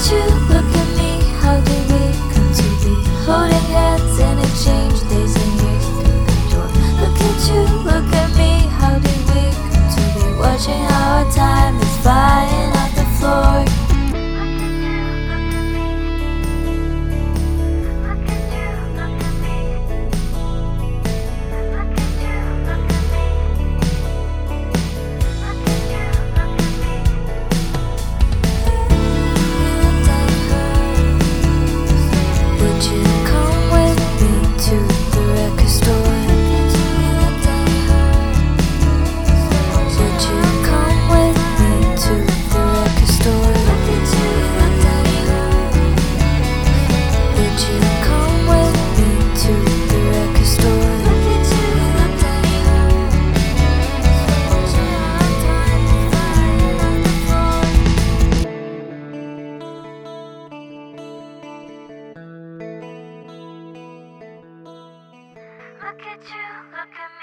you, look at me, how did we come to be holding hands in exchange, days and years through the door? Look at you, look at me, how did we come to be watching how our time is flying off the floor? Would you come with me to the record store? Would you come with me to the record store? Would you come with me to the record store? Look at you, look at me.